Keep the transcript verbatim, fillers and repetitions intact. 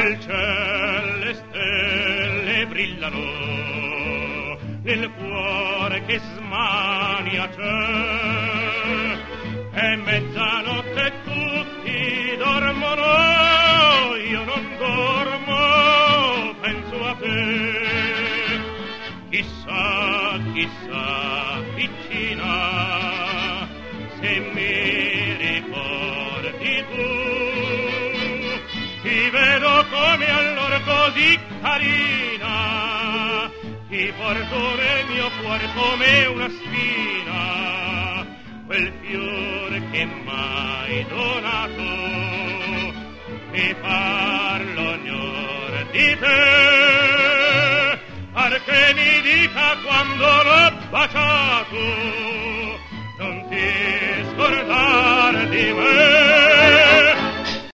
nel ciel le stelle brillano, nel cuore che smania c'è, è mezzanotte tutti dormono, io non dormo, penso a te. Chissà, chissà, piccina, se mi ricordi tu, ti vedo come allora così carina, ti porto nel mio cuore come una spina, quel fiore che m'hai donato, mi parlo ognor di te, perché mi dica quando l'ho baciato, non ti scordare di me.